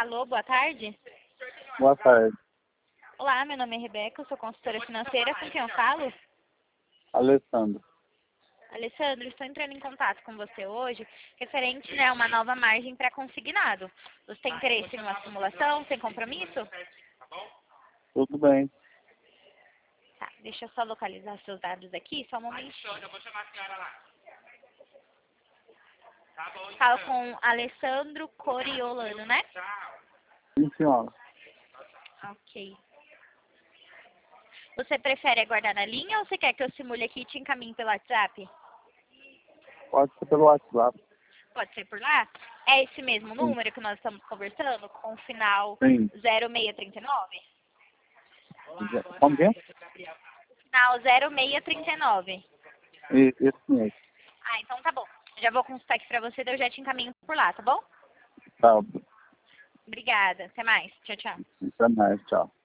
Alô, boa tarde. Boa tarde. Olá, meu nome é Rebeca, eu sou consultora financeira. Com quem eu falo? Alessandro. Alessandro, estou entrando em contato com você hoje referente, né, a uma nova margem para consignado. Você tem interesse em uma simulação, sem compromisso? Tudo bem. Tá, deixa eu só localizar seus dados aqui, só um momentinho. Falo com Alessandro Coriolano, né? Sim, senhora. Ok. Você prefere aguardar na linha ou você quer que eu simule aqui e te encaminhe pelo WhatsApp? Pode ser pelo WhatsApp. Pode ser por lá? É esse mesmo Sim. número que nós estamos conversando, com o final Sim. 0639? Como que é? Final 0639. Esse mesmo. Ah, então tá bom. Já vou consultar aqui pra você, daí eu já te encaminho por lá, tá bom? Tá. Obrigada. Até mais. Tchau, tchau. Até mais. Tchau.